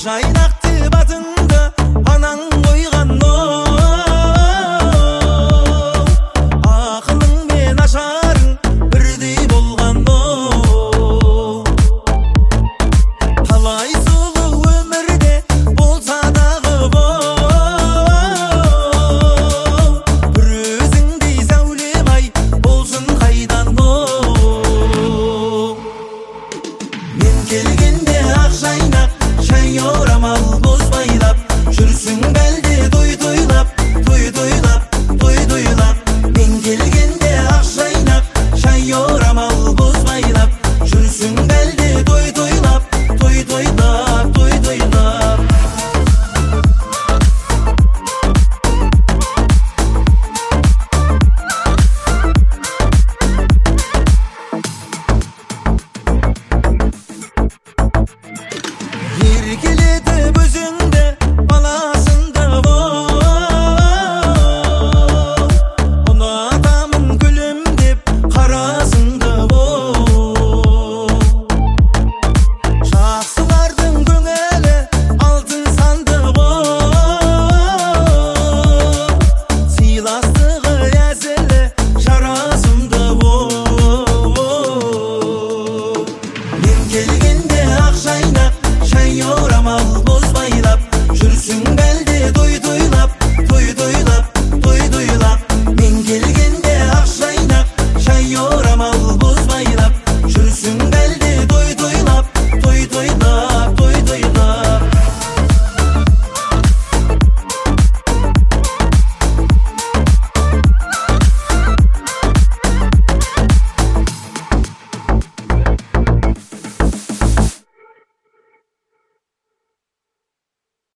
Шайнақты батыңды анаң қойған ақылың мен ашарың бірдей болған талай сұлу өмірде болса дағы бір өзіңдей сәулем ай болсын қайдан мен келгенде ақ жайнақ шай орамал боз байлап жүрсің бәлде той тойлап мен келгенде ақ жайнақ шай орамал боз байлап жүрсің бәлде той тойлап еркелетіп өзіңді баласынды ұнатамын гүлім деп қарасынды жақсылардың көңілі алтын санды сыйластығы әзілі жарасымды мен келгенде ақ жайнақ шай